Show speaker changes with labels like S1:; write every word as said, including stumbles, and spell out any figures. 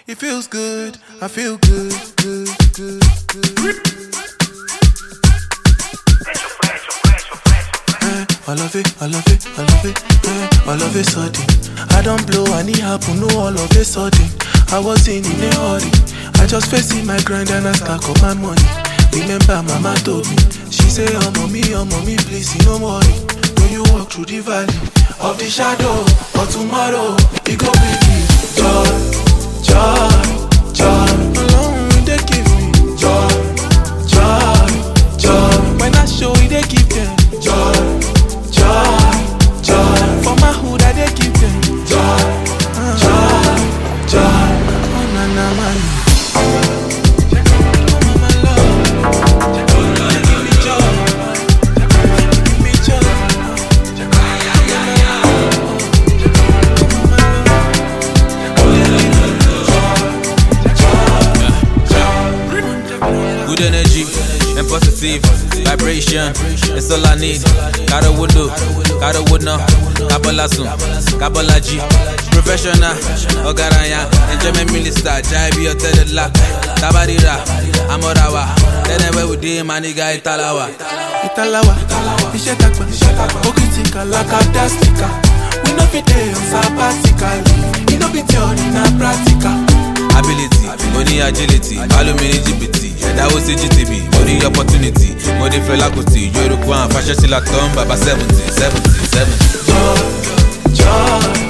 S1: It feels good, I feel good, good, good, good. Eh, I love it, I love it, I love it. Eh, I love it sudden. I don't blow, I need happen, no all of it sudden. I wasn't in a hurry. I just facing my grind and I stack up my money. Remember, mama told me, she say, oh mommy, oh mommy, please, no worry. When you walk through the valley of the shadow, but tomorrow, it go be joy, joy, joy. Alone, they give me joy, joy, joy. When I show it, they give them joy, joy, joy. For my hood, I they give them joy, joy, joy. Oh na na man.
S2: Good energy and positive vibration, it's all I need. Gotta would do, gotta would know. Kabbalah soon, Kabbalah G. Professional, Ogaraya, enjoyment minister, Jaibi or Tedela. Tabarira, Amorawa. Then where we did my nigga Italawa.
S1: Italawa, Ishetakba, Okitika, Lakadastika. We no fit on sabbatical. We no be theory, na practical.
S2: Ability, money agility, alumini G B T, that was G T B, money opportunity, money felakuti, Yoruba, fashion till I come, Baba seventy, seventy, seventy.
S1: Joy, joy.